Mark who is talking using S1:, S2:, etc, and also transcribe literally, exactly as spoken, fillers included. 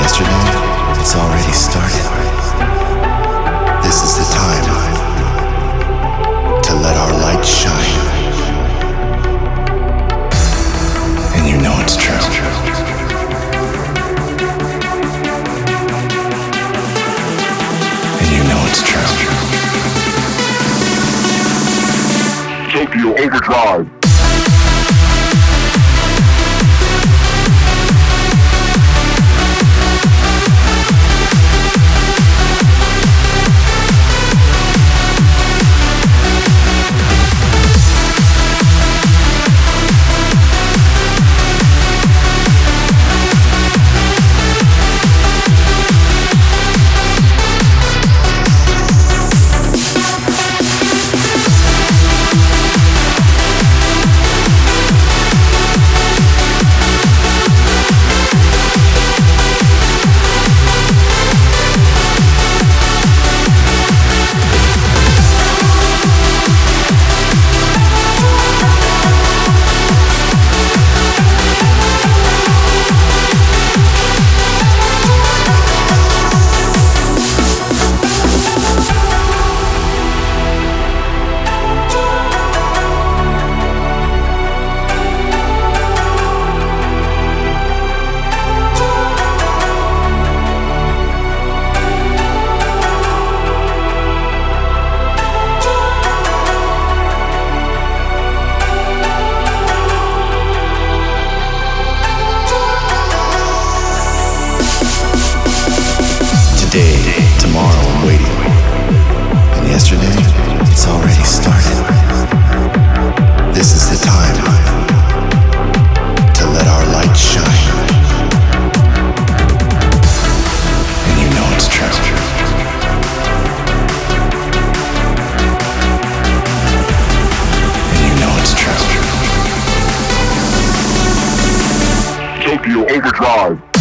S1: yesterday, it's already started. This is the time to let our light shine. And you know it's true. And you know it's true.
S2: Tokyo Overdrive.
S1: Today, tomorrow, I'm waiting. And yesterday, it's already started. This is the time to let our light shine. And you know it's true. And you know it's true.
S2: Tokyo Overdrive.